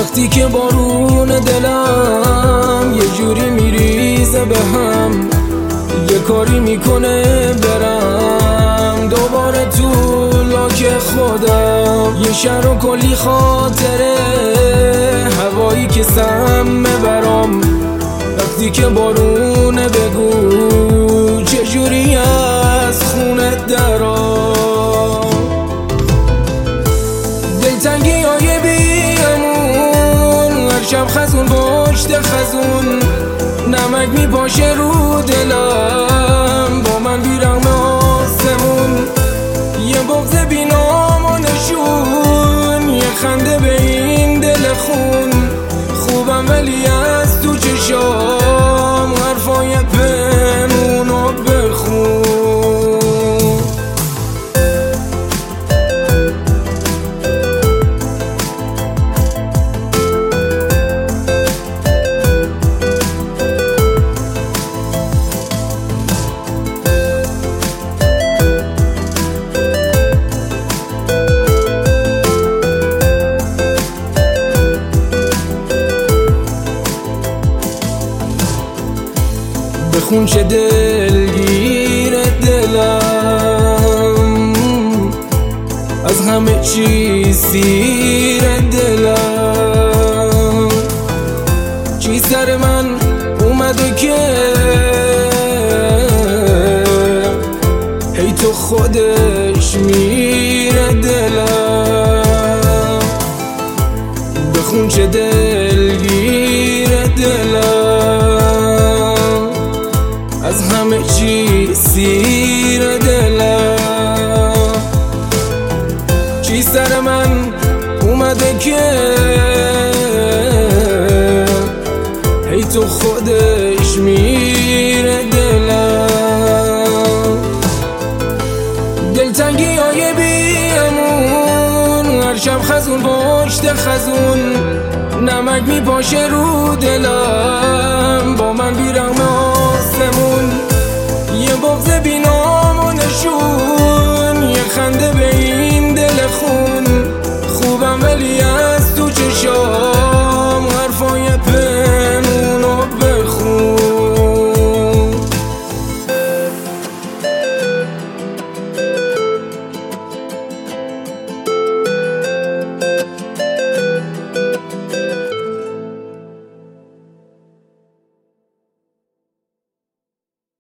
وقتی که بارون دلم یه جوری میریزه به هم، یه کاری میکنه برم دوباره تو لاک خودم. یه شهر و کلی خاطره، هوایی که سمه برام. وقتی که بارونه بگو چجوری از خونه درام. دلتنگی های بیامون، هر شب خزون پشت خزون، نمک میپاشه رو دلم با من بیرغم آسمون. یه بغض بینام و نشون، یه خنده به این دل خون. خوبم ولی از تو چشام حرفای پنونو بخون. بخون چه دلگیر دلم، از همه چی سیر دلم. چی سر من اومده که هی تو خودش میره دلم. بخون چه دلگیر دلم، از همه چی سیر دلم. چی سر من اومده که هی تو خودش میره دلم. دلتنگی های بیامون، هر شب خزون پشت خزون، نمک میپاشه رو دلم